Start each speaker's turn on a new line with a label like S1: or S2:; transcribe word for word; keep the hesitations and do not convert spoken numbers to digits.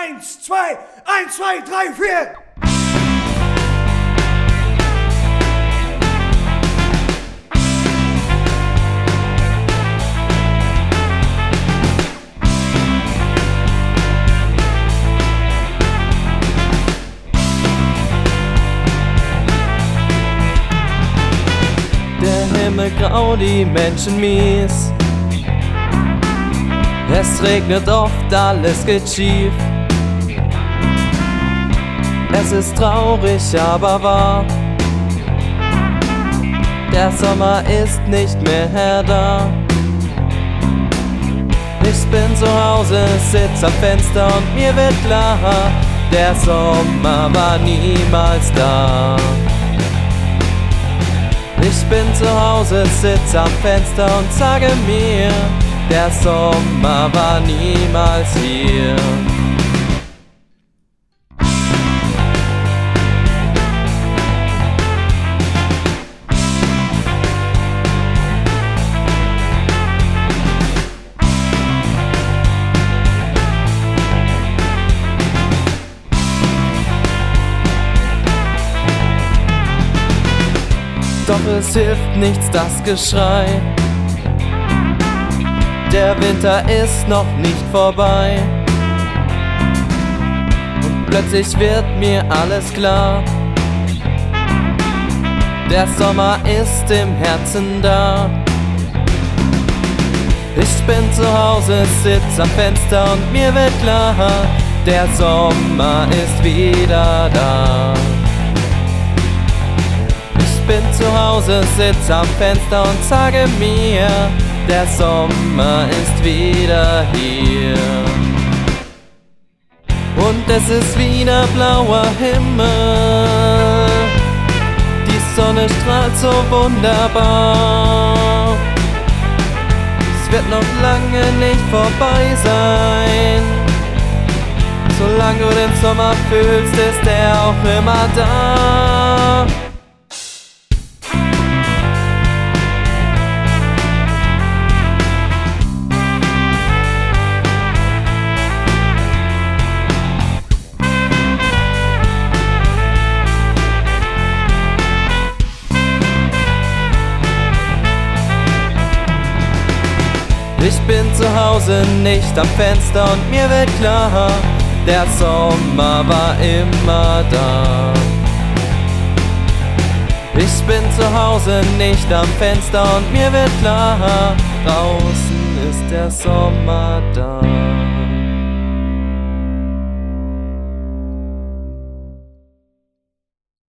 S1: Eins, zwei, eins, zwei, drei, vier.
S2: Der Himmel grau, die Menschen mies. Es regnet oft, alles geht schief. Es ist traurig, aber wahr. Der Sommer ist nicht mehr da. Ich bin zu Hause, sitz am Fenster und mir wird klar, der Sommer war niemals da. Ich bin zu Hause, sitz am Fenster und sage mir, der Sommer war niemals hier. Doch es hilft nichts, das Geschrei. Der Winter ist noch nicht vorbei. Und plötzlich wird mir alles klar. Der Sommer ist im Herzen da. Ich bin zu Hause, sitz am Fenster und mir wird klar, der Sommer ist wieder da. Ich bin zu Hause, sitz am Fenster und sage mir, der Sommer ist wieder hier. Und es ist wieder blauer Himmel, die Sonne strahlt so wunderbar. Es wird noch lange nicht vorbei sein. Solange du den Sommer fühlst, ist er auch immer da. Ich bin zu Hause, nicht am Fenster und mir wird klar, der Sommer war immer da. Ich bin zu Hause, nicht am Fenster und mir wird klar, draußen ist der Sommer da.